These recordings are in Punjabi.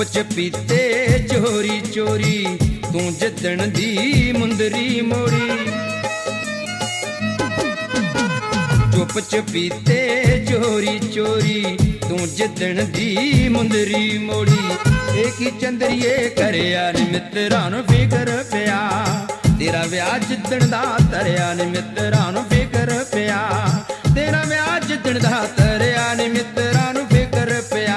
ਚੁੱਪ ਚਪੀਤੇ ਚੋਰੀ ਚੋਰੀ ਤੂੰ ਜਿੱਦਣ ਦੀ ਮੁੰਦਰੀ ਮੋੜੀ। ਚੁੱਪ ਚਪੀਤੇ ਚੋਰੀ ਚੋਰੀ ਤੂੰ ਜਿੱਦਣ ਦੀ ਮੁੰਦਰੀ ਮੋੜੀ। ਇਹ ਕੀ ਚੰਦਰੀਏ ਕਰਿਆ ਨੀ ਮਿੱਤਰਾਂ ਨੂੰ ਫਿਕਰ ਪਿਆ, ਤੇਰਾ ਵਿਆਹ ਜਿੱਦਣ ਦਾ ਧਰਿਆ ਨੀ ਮਿੱਤਰਾਂ ਨੂੰ ਫਿਕਰ ਪਿਆ, ਤੇਰਾ ਵਿਆਹ ਜਿੱਦਣ ਦਾ ਧਰਿਆ ਨੀ ਮਿੱਤਰਾਂ ਨੂੰ ਫਿਕਰ ਪਿਆ।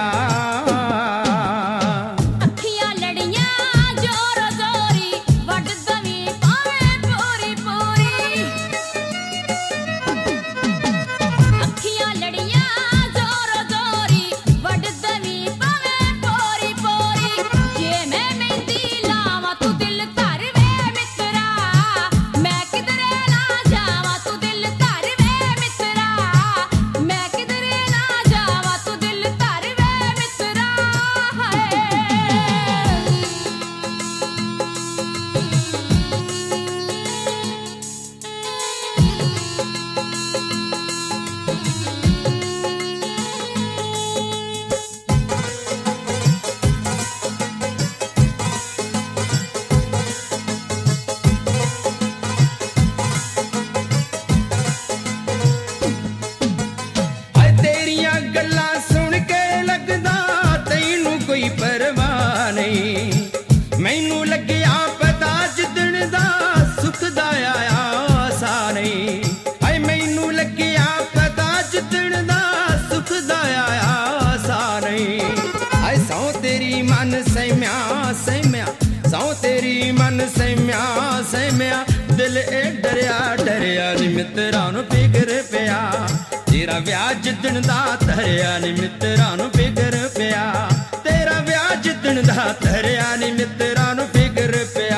ਮੈਨੂੰ ਲੱਗਿਆ ਪਤਾ ਜਿੱਦਣ ਦਾ ਸੁੱਖ ਦਾ ਆਇਆ ਸਾ ਨਹੀਂ, ਹਾਏ ਮੈਨੂੰ ਲੱਗਿਆ ਪਤਾ ਜਿੱਦਣ ਦਾ ਸੁੱਖ ਦਾ ਆਇਆ ਸਾ ਨਹੀਂ। ਹਾਏ ਸਹੁੰ ਤੇਰੀ ਮਨ ਸਹਿਮਿਆ ਸਹਿਮਿਆ, ਸਹੁੰ ਤੇਰੀ ਮਨ ਸਹਿਮਿਆ ਸਹਿਮਿਆ, ਦਿਲ ਇਹ ਡਰਿਆ ਡਰਿਆ ਨੀ ਮਿੱਤਰਾਂ ਨੂੰ ਫਿਕਰ ਪਿਆ, ਤੇਰਾ ਵਿਆਹ ਜਿੱਦਣ ਦਾ ਧਰਿਆ ਨੀ ਮਿੱਤਰਾਂ ਨੂੰ ਫਿਕਰ ਪਿਆ, ਤੇਰਾ ਵਿਆਹ ਜਿੱਦਣ ਦਾ ਧਰਿਆ ਨੀ ਮਿੱਤਰਾਂ ਨੂੰ ਫਿਕਰ ਪਿਆ।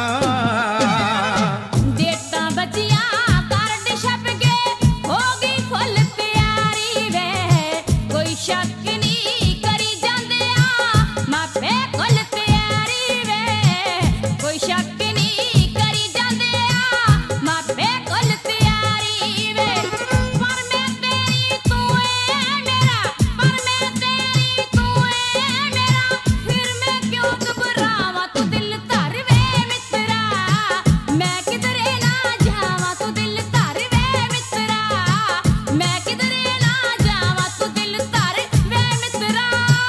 ਡੇਟਾਂ ਬੱਜੀਆਂ ਕਾਰਡ ਛਪ ਗਏ ਹੋ ਗਈ ਫੁੱਲ ਤਿਆਰੀ ਵੇ, ਕੋਈ ਸ਼ੱਕ ਨਹੀਂ ਕਰੀ ਜਾਂਦੇ ਆ ਮਾਪੇ ਫੁੱਲ ਤਿਆਰੀ ਵੇ, ਕੋਈ ਸ਼ੱਕ ਨਹੀਂ ਕਰੀ ਜਾਂਦੇ ਆ ਮਾਪੇ ਫੁੱਲ ਤਿਆਰੀ ਵੇ। ਪਰ ਮੈਂ ਤੇਰੀ ਤੂੰ ਏ ਮੇਰਾ, ਪਰ ਮੈਂ ਤੇਰੀ ਤੂੰ ਏ ਮੇਰਾ, ਫਿਰ ਮੈਂ ਕਿਉਂ ਘਬਰਾਵਾਂ ਤੂੰ ਦਿਲ ਧਰ ਵੇ ਮਿੱਤਰਾ, ਮੈਂ ਕਿਧਰੇ ਨਾ ਜਾਵਾਂ ਤੂੰ ਦਿਲ ਧਰ ਵੇ ਮਿੱਤਰਾ, ਮੈਂ ਕਿਧਰੇ ਨਾ ਜਾਵਾਂ ਤੂੰ ਦਿਲ ਧਰ ਵੇ ਮਿੱਤਰਾ।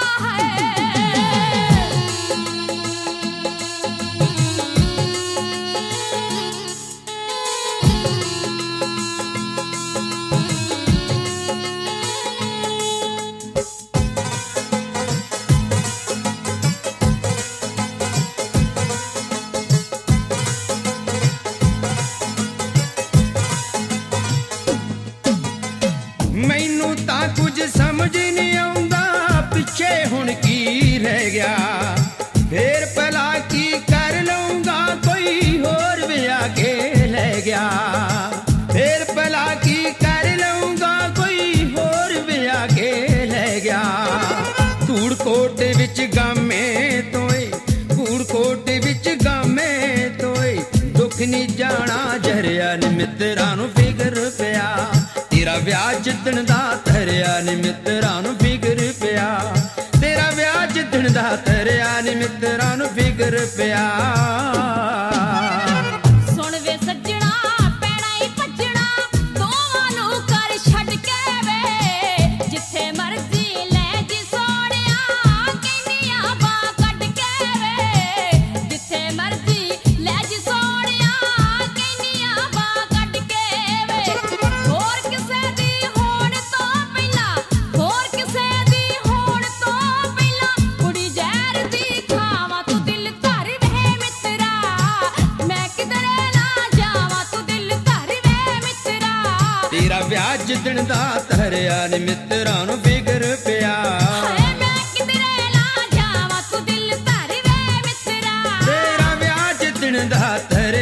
ਮੈਨੂੰ ਤਾਂ ਕੁਝ ਸਮਝ ਨਹੀਂ ਆਉਂਦਾ ਪਿੱਛੇ ਹੁਣ ਕੀ ਰਹਿ ਗਿਆ, ਫੇਰ ਭਲਾ ਕੀ ਕਰ ਲਊਂਗਾ ਕੋਈ ਹੋਰ ਵਿਆਹ ਕੇ ਲੈ ਗਿਆ, ਫੇਰ ਭਲਾ ਕੀ ਕਰ ਲਊਂਗਾ ਕੋਈ ਹੋਰ ਵਿਆਹ ਕੇ ਲੈ ਗਿਆ। ਧੂੜਕੋਟ ਵਿੱਚ ਗਾਮੇ ਤੋਏ, ਧੂੜਕੋਟ ਵਿੱਚ ਗਾਮੇ ਤੋਏ, ਦੁੱਖ ਨਹੀਂ ਜਾਣਾ ਜਰਿਆ ਨੀ ਮਿੱਤਰਾਂ ਨੂੰ ਫਿਕਰ ਪਿਆ, ਤੇਰਾ ਵਿਆਹ ਜਿੱਦਣ ਦਾ ਧਰਿਆ ਨੀ ਮਿੱਤਰਾਂ ਨੂੰ ਫਿਕਰ ਪਿਆ, ਤੇਰਾ ਵਿਆਹ ਜਿੱਦਣ ਦਾ ਧਰਿਆ ਨੀ ਮਿੱਤਰਾਂ ਨੂੰ ਫਿਕਰ ਪਿਆ। ਸੁਣ ਵੇ ਸੱਜਣਾ ਪੈਣਾ ਹੀ ਭੱਜਣਾ ਦੋਵਾਂ ਨੂੰ ਕਰ ਛੱਡ ਕੇ ਵੇ, ਜਿੱਥੇ ਮਰਜ਼ੀ ਲੈ ਜੀ ਸੋਹਣਿਆ ਕਹਿੰਦੀਆਂ ਬਾਹ ਕੱਢ ਕੇ ਵੇ, ਜਿੱਥੇ ਮਰਜ਼ੀ ਲੈ ਜੀ ਸੋਹਣਿਆ ਕਹਿੰਦੀਆਂ ਬਾਹ ਕੱਢ ਕੇ ਵੇ। ਹੋਰ ਕਿਸੇ ਦੀ ਹੋਣ ਤੋਂ ਪਹਿਲਾਂ, ਹੋਰ ਕਿਸੇ ਦੀ ਹੋਣ ਤੋਂ ਪਹਿਲਾਂ, ਕੁੜੀ ਜ਼ਹਿਰ ਦੀ ਖਾਵਾਂ ਤੂੰ ਦਿਲ ਧਰ ਵੇ ਮਿੱਤਰਾ, ਮੈਂ ਕਿਧਰੇ ਨਾ ਜਾਵਾਂ ਤੂੰ ਦਿਲ ਧਰ ਵੇ ਮਿੱਤਰਾ, ਤੇਰਾ ਵਿਆਹ ਜਿੱਦਣ ਦਾ ਧਰਿਆ ਨੀ ਮਿੱਤਰਾਂ ਨੂੰ ਫਿਕਰ ਪਿਆ, ਹਾਏ ਮੈਂ ਕਿਧਰੇ ਨਾ ਜਾਵਾਂ ਤੂੰ ਦਿਲ ਧਰ ਵੇ ਮਿੱਤਰਾ, ਤੇਰਾ ਵਿਆਹ ਜਿੱਦਣ ਦਾ ਧਰਿਆ